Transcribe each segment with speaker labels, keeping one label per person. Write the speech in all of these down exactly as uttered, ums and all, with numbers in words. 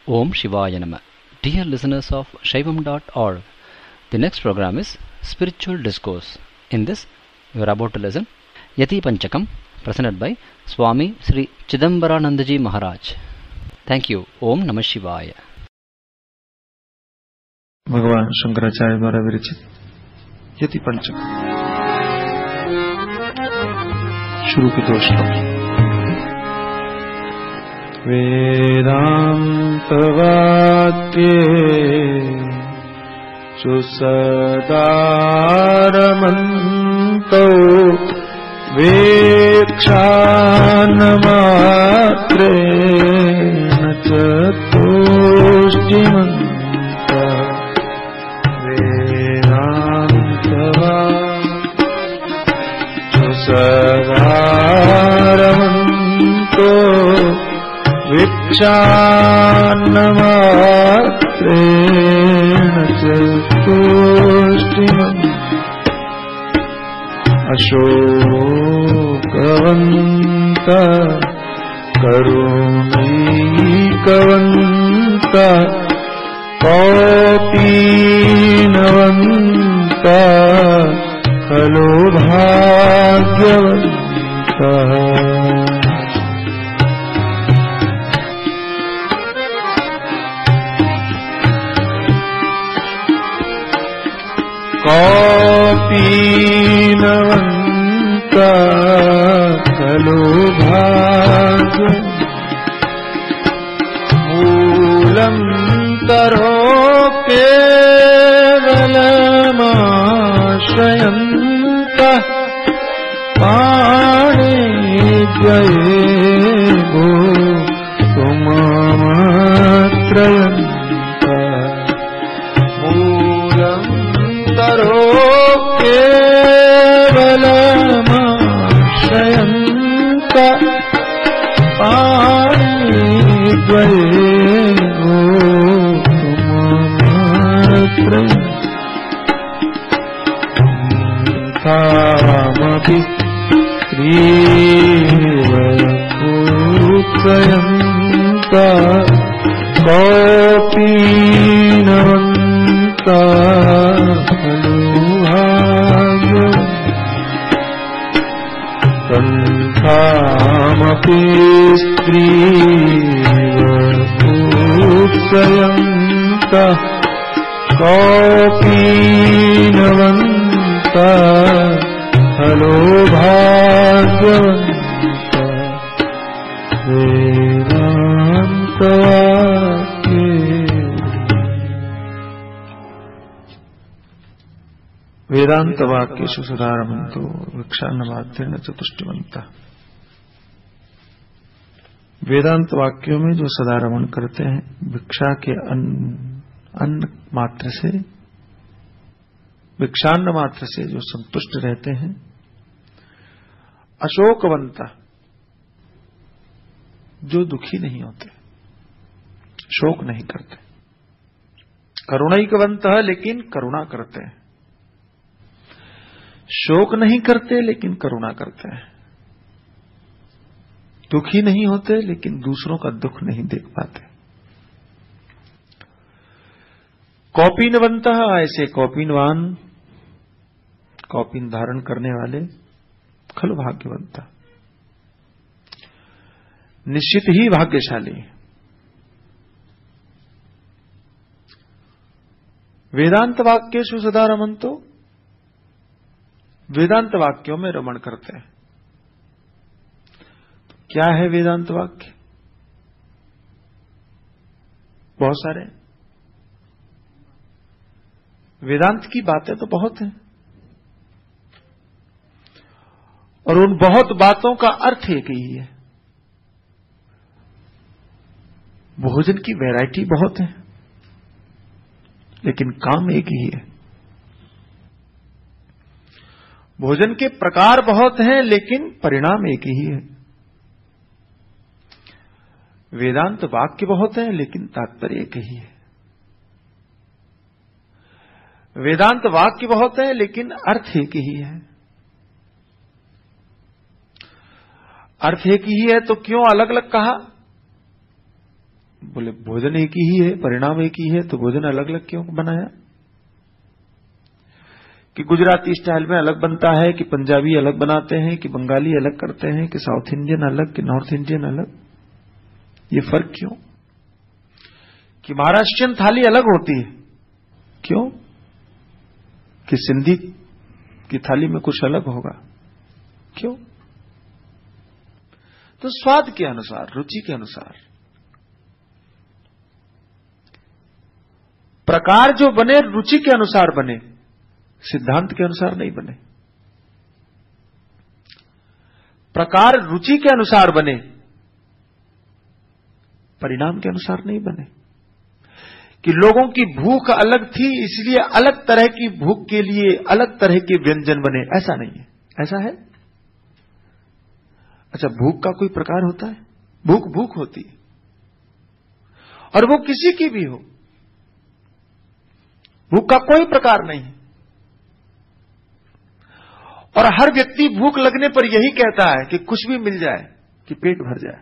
Speaker 1: Om Shivaya Nama. Dear listeners of Shaivam dot org, the next program is Spiritual Discourse. In this, we are about to listen Yati Panchakam, presented by Swami Sri Chidambaranandaji Maharaj. Thank you. Om Namah Shivaya.
Speaker 2: भगवान शंकराचार्य द्वारा विरचित यति पंचक शुरू के दो श्लोक। वेदांत वाक्ये चु सदारमन्तो वेक्षान्मात्रेण चतुष्टिमन्तः। सदारमन्तो विक्षान्नमात्रेण चतुष्टिमन्तः। अशोकवन्तः करुणैकवन्तः कौपीनवन्तः खलु भाग्यवन्तः। कौपीनवन्तः खलु भाग्यवन्तः। मूलं तरोके श्रयन्तः पाणिद्वये तुमात्रयन्तः। मूलं तरोके बलमाश्रयन्तः पाणिद्वये तुमात्रयन्तः। तामपि श्रीवत्सयन्तः कौपीनवन्तः खलु भाग्यवन्तः। कण्ठामपि स्त्रीवत्सयन्तः कौपीनवन्तः खलु भाग्यवन्तः। वेदान्तवाक्ये वेदान्तवाक्येषु सदारमन्तो वृक्षान्नमात्रेण चतुष्टिमन्तः। वेदांत वाक्यों में जो सदारमण करते हैं भिक्षा के अन्न अन्न मात्र से, भिक्षान्न मात्र से जो संतुष्ट रहते हैं। अशोकवंता, जो दुखी नहीं होते, शोक नहीं करते। करुणैकवंत, लेकिन करुणा करते हैं। शोक नहीं करते लेकिन करुणा करते हैं। दुखी नहीं होते लेकिन दूसरों का दुख नहीं देख पाते। कौपीनवंत, ऐसे कौपीनवान, कौपीन धारण करने वाले खलु भाग्यवंत, निश्चित ही भाग्यशाली। वेदांत वाक्येषु सदा रमन्तो, वेदांत वाक्यों में रमण करते हैं। तो क्या है वेदांत वाक्य? बहुत सारे वेदांत की बातें तो बहुत हैं, और उन बहुत बातों का अर्थ एक ही है। भोजन की वैरायटी बहुत है लेकिन काम एक ही है। भोजन के प्रकार बहुत हैं लेकिन परिणाम एक ही है। वेदांत वाक्य बहुत हैं लेकिन तात्पर्य एक ही है। वेदांत वाक्य बहुत है लेकिन अर्थ एक ही है। अर्थ एक ही है तो क्यों अलग अलग कहा? बोले भोजन एक ही है, परिणाम एक ही है, तो भोजन अलग अलग क्यों बनाया? कि गुजराती स्टाइल में अलग बनता है, कि पंजाबी अलग बनाते हैं, कि बंगाली अलग करते हैं, कि साउथ इंडियन अलग, कि नॉर्थ इंडियन अलग? ये फर्क क्यों? कि महाराष्ट्रियन थाली अलग होती है, क्यों? कि सिंधी की थाली में कुछ अलग होगा, क्यों? तो स्वाद के अनुसार, रुचि के अनुसार प्रकार जो बने, रुचि के अनुसार बने, सिद्धांत के अनुसार नहीं बने। प्रकार रुचि के अनुसार बने, परिणाम के अनुसार नहीं बने। कि लोगों की भूख अलग थी इसलिए अलग तरह की भूख के लिए अलग तरह के व्यंजन बने, ऐसा नहीं है। ऐसा है? अच्छा, भूख का कोई प्रकार होता है? भूख भूख होती है, और वो किसी की भी हो, भूख का कोई प्रकार नहीं है। और हर व्यक्ति भूख लगने पर यही कहता है कि कुछ भी मिल जाए कि पेट भर जाए।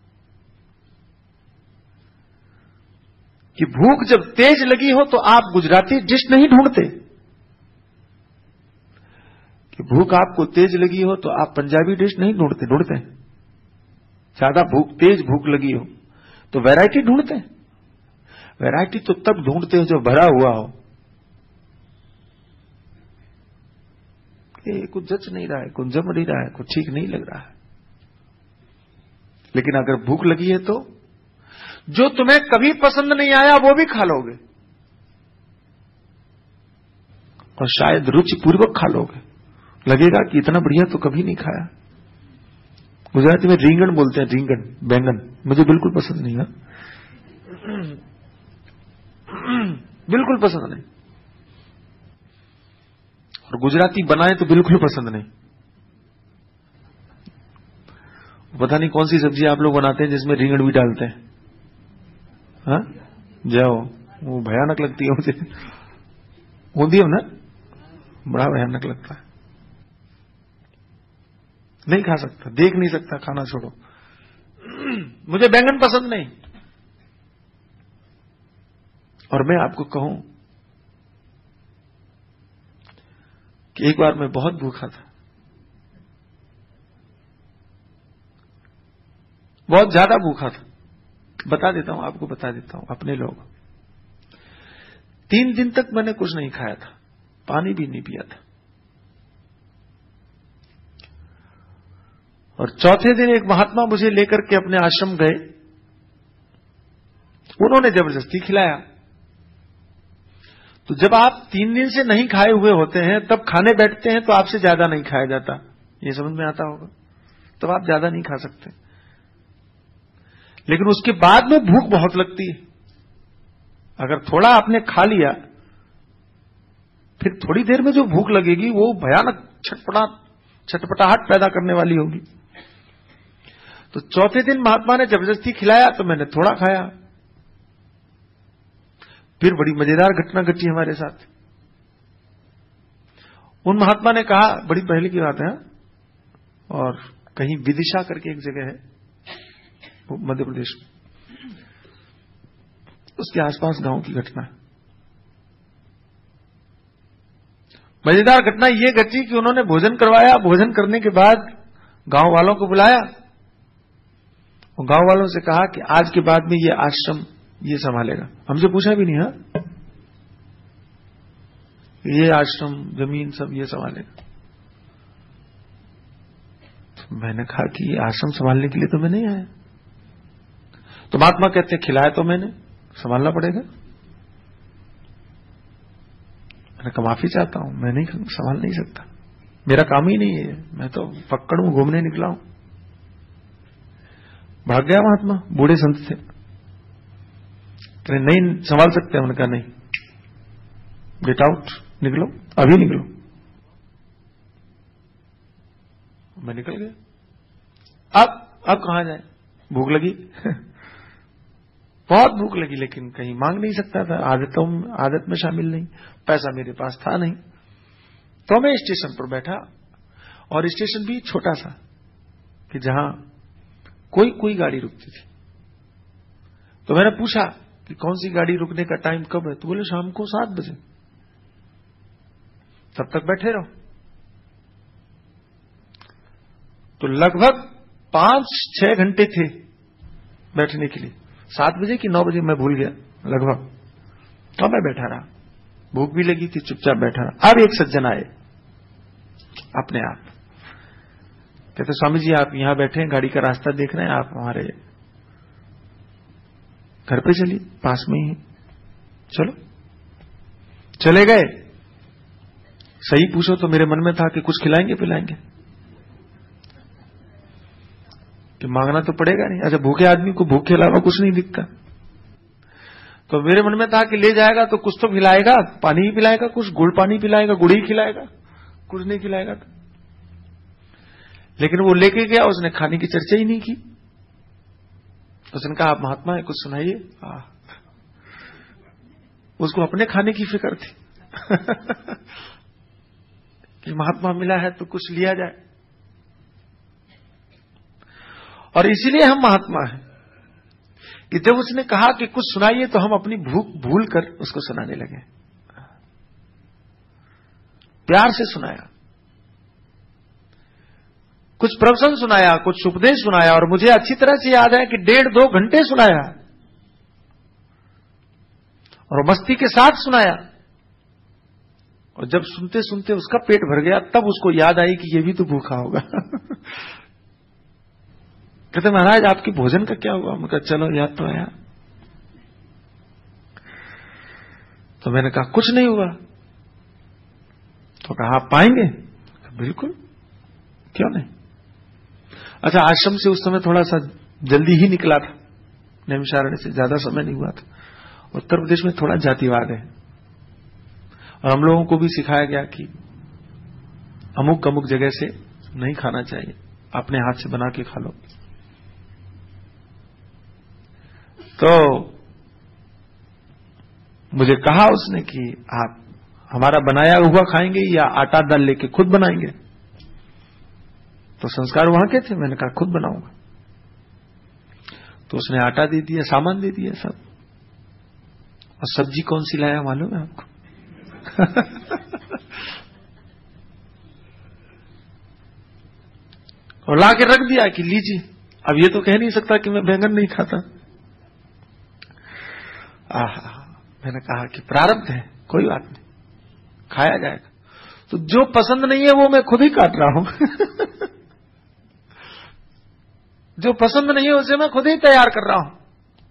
Speaker 2: कि भूख जब तेज लगी हो तो आप गुजराती डिश नहीं ढूंढते, कि भूख आपको तेज लगी हो तो आप पंजाबी डिश नहीं ढूंढते। ढूंढते हैं ज्यादा भूख, तेज भूख लगी हो तो वैरायटी ढूंढते हैं। वैरायटी तो तब ढूंढते हो जब भरा हुआ हो, ये कुछ जच नहीं रहा है, कुछ जम नहीं रहा है, कुछ ठीक नहीं लग रहा है। लेकिन अगर भूख लगी है तो जो तुम्हें कभी पसंद नहीं आया वो भी खा लोगे, और शायद रुचि पूर्वक खा लोगे। लगेगा कि इतना बढ़िया तो कभी नहीं खाया। गुजराती में रींगण बोलते हैं, रींगण, बैंगन, मुझे बिल्कुल पसंद नहीं है, बिल्कुल पसंद नहीं। और गुजराती बनाए तो बिल्कुल पसंद नहीं। पता नहीं कौन सी सब्जी आप लोग बनाते हैं जिसमें रींगण भी डालते हैं। हाँ, जाओ, वो भयानक लगती है मुझे। होती है ना, बड़ा भयानक लगता है, नहीं खा सकता, देख नहीं सकता, खाना छोड़ो। मुझे बैंगन पसंद नहीं। और मैं आपको कहूं कि एक बार मैं बहुत भूखा था, बहुत ज्यादा भूखा था। बता देता हूं आपको, बता देता हूं अपने लोग। तीन दिन तक मैंने कुछ नहीं खाया था, पानी भी नहीं पिया था। और चौथे दिन एक महात्मा मुझे लेकर के अपने आश्रम गए, उन्होंने जबरदस्ती खिलाया। तो जब आप तीन दिन से नहीं खाए हुए होते हैं तब खाने बैठते हैं तो आपसे ज्यादा नहीं खाया जाता, ये समझ में आता होगा। तब आप ज्यादा नहीं खा सकते, लेकिन उसके बाद में भूख बहुत लगती है। अगर थोड़ा आपने खा लिया, फिर थोड़ी देर में जो भूख लगेगी वो भयानक छटपटा छटपटाहट पैदा करने वाली होगी। तो चौथे दिन महात्मा ने जबरदस्ती खिलाया तो मैंने थोड़ा खाया। फिर बड़ी मजेदार घटना घटी हमारे साथ। उन महात्मा ने कहा, बड़ी पहले की बात है, और कहीं विदिशा करके एक जगह है मध्य प्रदेश में, उसके आसपास गांव की घटना। मजेदार घटना यह घटी कि उन्होंने भोजन करवाया। भोजन करने के बाद गांव वालों को बुलाया और गांव वालों से कहा कि आज के बाद में ये आश्रम ये संभालेगा। हमसे पूछा भी नहीं, हाँ, ये आश्रम, जमीन सब ये संभालेगा। तो मैंने कहा कि ये आश्रम संभालने के लिए तो मैं नहीं आया। तो महात्मा कहते हैं, खिलाया तो मैंने, संभालना पड़ेगा। मैंने कहा माफी चाहता हूं, मैं नहीं संभाल नहीं सकता, मेरा काम ही नहीं है, मैं तो पक्कड़ हूं, घूमने निकला हूं। भाग गया महात्मा, बूढ़े संत थे, कहते नहीं संभाल सकते। उन्होंने कहा नहीं, गेट आउट, निकलो, अभी निकलो। मैं निकल गया। अब अब कहां जाए, भूख लगी बहुत भूख लगी, लेकिन कहीं मांग नहीं सकता था, आदतों आदत में शामिल नहीं, पैसा मेरे पास था नहीं। तो मैं स्टेशन पर बैठा, और स्टेशन भी छोटा सा कि जहां कोई कोई गाड़ी रुकती थी। तो मैंने पूछा कि कौन सी गाड़ी रुकने का टाइम कब है, तो बोले शाम को सात बजे, तब तक बैठे रहो। तो लगभग पांच छह घंटे थे बैठने के लिए। सात बजे कि नौ बजे मैं भूल गया लगभग, तो मैं बैठा रहा, भूख भी लगी थी, चुपचाप बैठा रहा। अब एक सज्जन आए अपने आप, कहते स्वामी जी आप यहां बैठे हैं, गाड़ी का रास्ता देख रहे हैं, आप हमारे घर पे चलिए, पास में ही है, चलो। चले गए। सही पूछो तो मेरे मन में था कि कुछ खिलाएंगे पिलाएंगे, कि मांगना तो पड़ेगा नहीं। अच्छा, भूखे आदमी को भूख के अलावा कुछ नहीं दिखता, तो मेरे मन में था कि ले जाएगा तो कुछ तो खिलाएगा, पानी ही पिलाएगा, कुछ गुड़ पानी पिलाएगा, गुड़ ही खिलाएगा, कुछ नहीं खिलाएगा। लेकिन वो लेके गया, उसने खाने की चर्चा ही नहीं की। उसने कहा आप महात्मा है, कुछ सुनाइए। उसको अपने खाने की फिक्र थी कि महात्मा मिला है तो कुछ लिया जाए। और इसीलिए हम महात्मा हैं कि जब उसने कहा कि कुछ सुनाइए तो हम अपनी भूख भूल कर उसको सुनाने लगे। प्यार से सुनाया, कुछ प्रवचन सुनाया, कुछ उपदेश सुनाया, और मुझे अच्छी तरह से याद है कि डेढ़ दो घंटे सुनाया और मस्ती के साथ सुनाया। और जब सुनते सुनते उसका पेट भर गया, तब उसको याद आई कि ये भी तो भूखा होगा कहते महाराज आपकी भोजन का क्या हुआ? मैं कहा चलो याद तो आया। तो मैंने कहा कुछ नहीं हुआ। तो कहा आप पाएंगे? बिल्कुल, क्यों नहीं। अच्छा, आश्रम से उस समय थोड़ा सा जल्दी ही निकला था, नैमिषारण्य से ज्यादा समय नहीं हुआ था। उत्तर प्रदेश में थोड़ा जातिवाद है, और हम लोगों को भी सिखाया गया कि अमुक अमुक जगह से नहीं खाना चाहिए, अपने हाथ से बना के खा लो। तो मुझे कहा उसने कि आप हमारा बनाया हुआ खाएंगे या आटा दाल लेके खुद बनाएंगे? तो संस्कार वहां के थे, मैंने कहा खुद बनाऊंगा। तो उसने आटा दे दिया, सामान दे दिया सब। और सब्जी कौन सी लाया मालूम है आपको? और ला के रख दिया कि लीजिए। अब ये तो कह नहीं सकता कि मैं बैंगन नहीं खाता। आहा, मैंने कहा कि प्रारब्ध है, कोई बात नहीं, खाया जाएगा। तो जो पसंद नहीं है वो मैं खुद ही काट रहा हूं जो पसंद नहीं है उसे मैं खुद ही तैयार कर रहा हूं।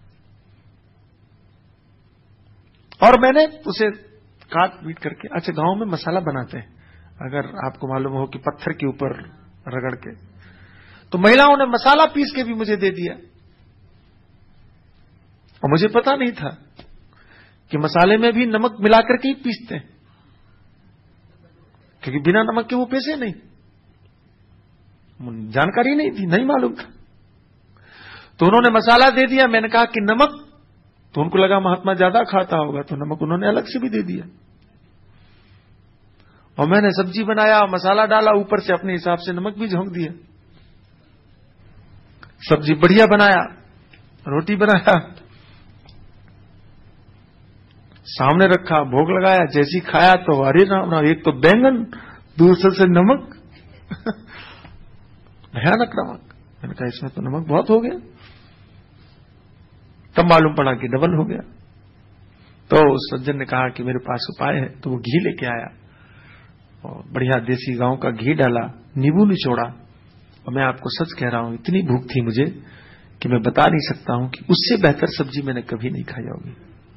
Speaker 2: और मैंने उसे काट पीट करके, अच्छा गांव में मसाला बनाते हैं, अगर आपको मालूम हो कि पत्थर के ऊपर रगड़ के, तो महिलाओं ने मसाला पीस के भी मुझे दे दिया। और मुझे पता नहीं था कि मसाले में भी नमक मिलाकर के ही पीसते हैं, क्योंकि बिना नमक के वो पीसे नहीं, जानकारी नहीं थी, नहीं मालूम था। तो उन्होंने मसाला दे दिया, मैंने कहा कि नमक, तो उनको लगा महात्मा ज्यादा खाता होगा, तो नमक उन्होंने अलग से भी दे दिया। और मैंने सब्जी बनाया, मसाला डाला, ऊपर से अपने हिसाब से नमक भी झोंक दिया। सब्जी बढ़िया बनाया, रोटी बनाया, सामने रखा, भोग लगाया, जैसी खाया तो अरे राम राम, एक तो बैंगन, दूसरे से नमक भयानक नमक। मैंने कहा इसमें तो नमक बहुत हो गया। तब मालूम पड़ा कि डबल हो गया। तो उस सज्जन ने कहा कि मेरे पास उपाय है, तो वो घी लेके आया और बढ़िया देसी गांव का घी डाला, नींबू निचोड़ा। और मैं आपको सच कह रहा हूं, इतनी भूख थी मुझे कि मैं बता नहीं सकता हूं कि उससे बेहतर सब्जी मैंने कभी नहीं खाई होगी।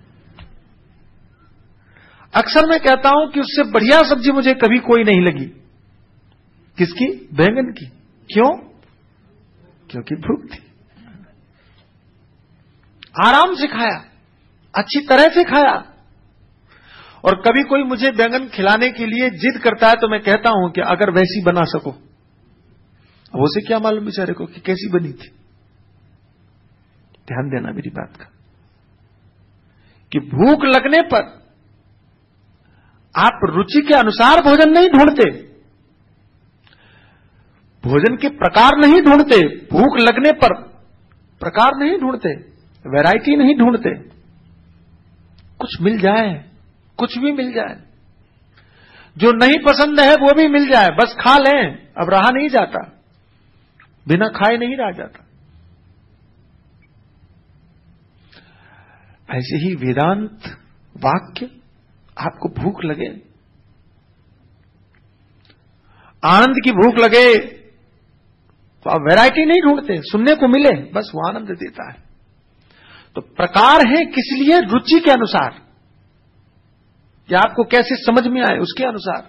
Speaker 2: अक्सर मैं कहता हूं कि उससे बढ़िया सब्जी मुझे कभी कोई नहीं लगी। किसकी? बैंगन की। क्यों? क्योंकि भूख थी। आराम से खाया, अच्छी तरह से खाया। और कभी कोई मुझे बैंगन खिलाने के लिए जिद करता है तो मैं कहता हूं कि अगर वैसी बना सको। अब उसे क्या मालूम बेचारे को कि कैसी बनी थी। ध्यान देना मेरी बात का, कि भूख लगने पर आप रुचि के अनुसार भोजन नहीं ढूंढते, भोजन के प्रकार नहीं ढूंढते, भूख लगने पर प्रकार नहीं ढूंढते, वैरायटी नहीं ढूंढते, कुछ मिल जाए, कुछ भी मिल जाए, जो नहीं पसंद है वो भी मिल जाए, बस खा लें। अब रहा नहीं जाता, बिना खाए नहीं रहा जाता। ऐसे ही वेदांत वाक्य, आपको भूख लगे, आनंद की भूख लगे, तो आप वैरायटी नहीं ढूंढते, सुनने को मिले बस वो आनंद देता है। तो प्रकार है किस लिए? रुचि के अनुसार, कि आपको कैसे समझ में आए उसके अनुसार।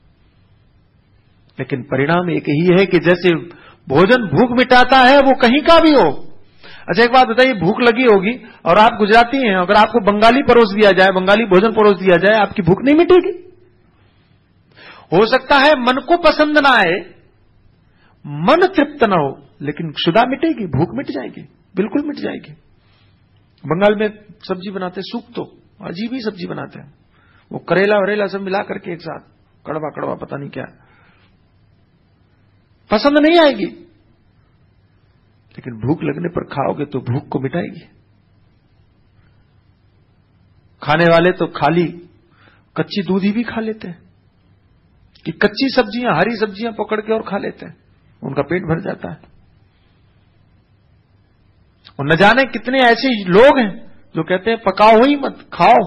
Speaker 2: लेकिन परिणाम एक ही है कि जैसे भोजन भूख मिटाता है, वो कहीं का भी हो। अच्छा एक बात बताइए, भूख लगी होगी और आप गुजराती हैं, अगर आपको बंगाली परोस दिया जाए, बंगाली भोजन परोस दिया जाए, आपकी भूख नहीं मिटेगी। हो सकता है मन को पसंद ना आए, मन तृप्त ना हो, लेकिन क्षुधा मिटेगी, भूख मिट जाएगी, बिल्कुल मिट जाएगी। बंगाल में सब्जी बनाते, सूप तो अजीब ही सब्जी बनाते हैं, वो करेला वरेला सब मिला करके एक साथ, कड़वा कड़वा पता नहीं क्या, पसंद नहीं आएगी, लेकिन भूख लगने पर खाओगे तो भूख को मिटाएगी। खाने वाले तो खाली कच्ची दूधी भी खा लेते हैं, कि कच्ची सब्जियां, हरी सब्जियां पकड़ के और खा लेते हैं, उनका पेट भर जाता है। और न जाने कितने ऐसे लोग हैं जो कहते हैं पकाओ ही मत, खाओ,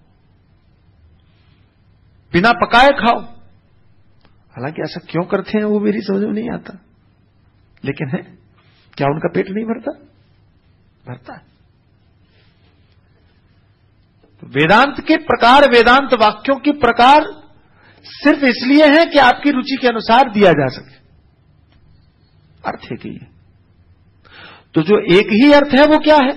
Speaker 2: बिना पकाए खाओ। हालांकि ऐसा क्यों करते हैं वो मेरी समझ में नहीं आता, लेकिन है, क्या उनका पेट नहीं भरता? भरता है। तो वेदांत के प्रकार, वेदांत वाक्यों की प्रकार सिर्फ इसलिए है कि आपकी रुचि के अनुसार दिया जा सके। अर्थ है कि ये, तो जो एक ही अर्थ है वो क्या है?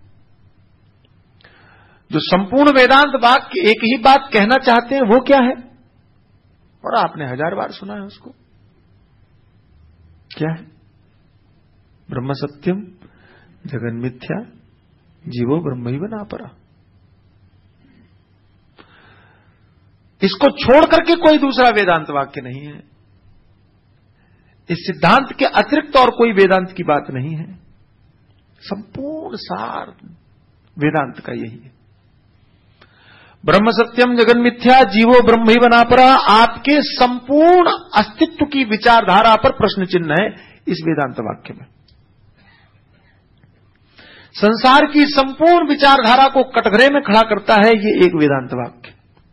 Speaker 2: जो संपूर्ण वेदांत वाक्य एक ही बात कहना चाहते हैं वो क्या है? और आपने हजार बार सुना है उसको, क्या है? ब्रह्म सत्यम जगन मिथ्या जीवो ब्रह्मैव नापरा। इसको छोड़ करके कोई दूसरा वेदांत वाक्य नहीं है। इस सिद्धांत के अतिरिक्त और कोई वेदांत की बात नहीं है। संपूर्ण सार वेदांत का यही है। ब्रह्म सत्यम जगन मिथ्या जीवो ब्रह्मैव नापरा, आपके संपूर्ण अस्तित्व की विचारधारा पर प्रश्न चिन्ह है इस वेदांत वाक्य में। संसार की संपूर्ण विचारधारा को कटघरे में खड़ा करता है ये एक वेदांत वाक्य।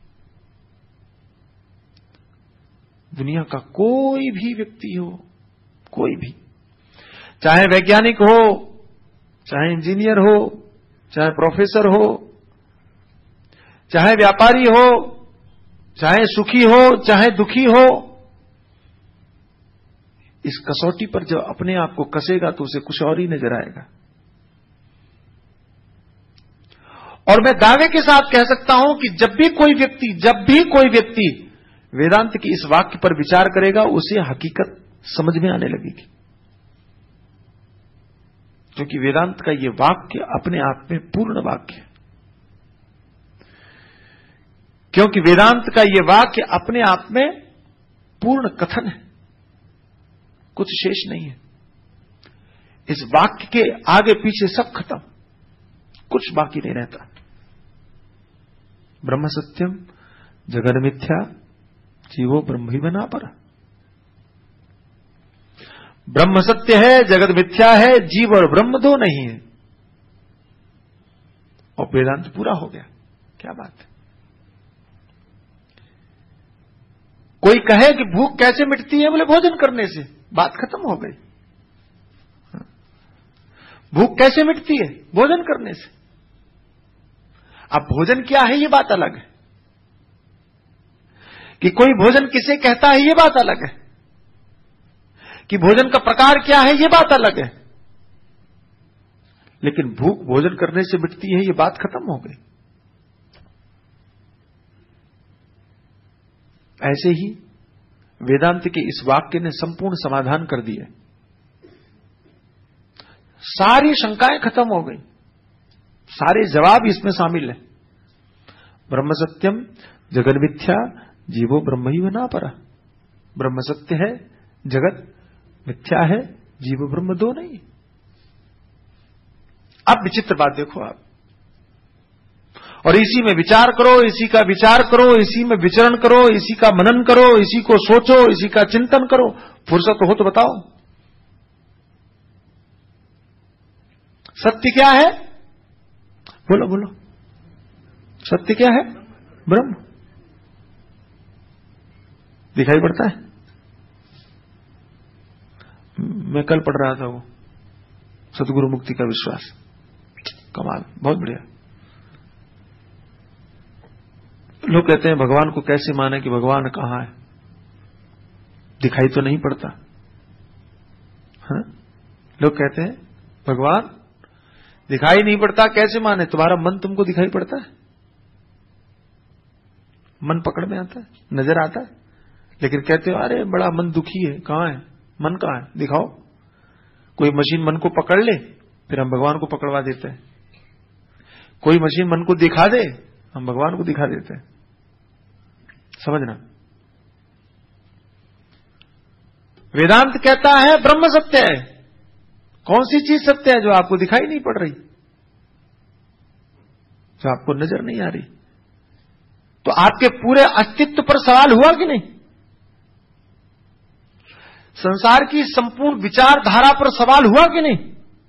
Speaker 2: दुनिया का कोई भी व्यक्ति हो, कोई भी, चाहे वैज्ञानिक हो, चाहे इंजीनियर हो, चाहे प्रोफेसर हो, चाहे व्यापारी हो, चाहे सुखी हो, चाहे दुखी हो, इस कसौटी पर जब अपने आप को कसेगा तो उसे कुछ और ही नजर आएगा। और मैं दावे के साथ कह सकता हूं कि जब भी कोई व्यक्ति जब भी कोई व्यक्ति वेदांत की इस वाक्य पर विचार करेगा, उसे हकीकत समझ में आने लगेगी। क्योंकि वेदांत का यह वाक्य अपने आप में पूर्ण वाक्य है। क्योंकि वेदांत का यह वाक्य अपने आप में पूर्ण कथन है, कुछ शेष नहीं है। इस वाक्य के आगे पीछे सब खत्म, कुछ बाकी नहीं रहता। ब्रह्म सत्यम जगन मिथ्या जीवो ब्रह्मैव नापरा। ब्रह्म सत्य है, जगत मिथ्या है, जीव और ब्रह्म दो नहीं है। और वेदांत पूरा हो गया। क्या बात है। कोई कहे कि भूख कैसे मिटती है, बोले भोजन करने से, बात खत्म हो गई। भूख कैसे मिटती है? भोजन करने से। अब भोजन क्या है ये बात अलग है, कि कोई भोजन किसे कहता है ये बात अलग है, कि भोजन का प्रकार क्या है ये बात अलग है, लेकिन भूख भोजन करने से मिटती है ये बात खत्म हो गई। ऐसे ही वेदांत के इस वाक्य ने संपूर्ण समाधान कर दिया। सारी शंकाएं खत्म हो गई, सारे जवाब इसमें शामिल है। ब्रह्म सत्यम जगन मिथ्या जीवो ब्रह्मैव नापरा। ब्रह्म सत्य है, जगत मिथ्या है, जीव ब्रह्म दो नहीं। अब विचित्र बात देखो आप, और इसी में विचार करो, इसी का विचार करो, इसी में विचरण करो, इसी का मनन करो, इसी को सोचो, इसी का चिंतन करो। फुर्सत हो तो बताओ सत्य क्या है? बोलो बोलो, सत्य क्या है? ब्रह्म। दिखाई पड़ता है? मैं कल पढ़ रहा था वो सतगुरु मुक्ति का विश्वास, कमाल, बहुत बढ़िया। लोग कहते हैं भगवान को कैसे माने कि भगवान कहां है, दिखाई तो नहीं पड़ता। हाँ? लोग कहते हैं भगवान दिखाई नहीं पड़ता, कैसे माने? तुम्हारा मन तुमको दिखाई पड़ता है? मन पकड़ में आता है, नजर आता है, लेकिन कहते हो अरे बड़ा मन दुखी है, कहां है मन, कहां है, दिखाओ। कोई मशीन मन को पकड़ ले, फिर हम भगवान को पकड़वा देते हैं। कोई मशीन मन को दिखा दे, हम भगवान को दिखा देते हैं। समझना, वेदांत कहता है ब्रह्म सत्य है। कौन सी चीज सत्य है? जो आपको दिखाई नहीं पड़ रही, जो आपको नजर नहीं आ रही। तो आपके पूरे अस्तित्व पर सवाल हुआ कि नहीं? संसार की संपूर्ण विचारधारा पर सवाल हुआ कि नहीं?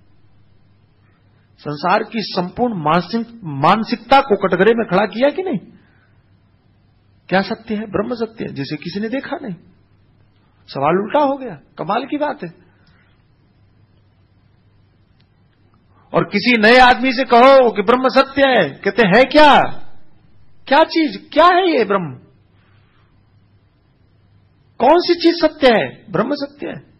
Speaker 2: संसार की संपूर्ण मानसिक मानसिकता को कटघरे में खड़ा किया कि नहीं? क्या सत्य है? ब्रह्म सत्य है, जिसे किसी ने देखा नहीं। सवाल उल्टा हो गया, कमाल की बात है। और किसी नए आदमी से कहो कि ब्रह्म सत्य है, कहते हैं क्या? क्या चीज, क्या है ये ब्रह्म? कौन सी चीज सत्य है? ब्रह्म सत्य है।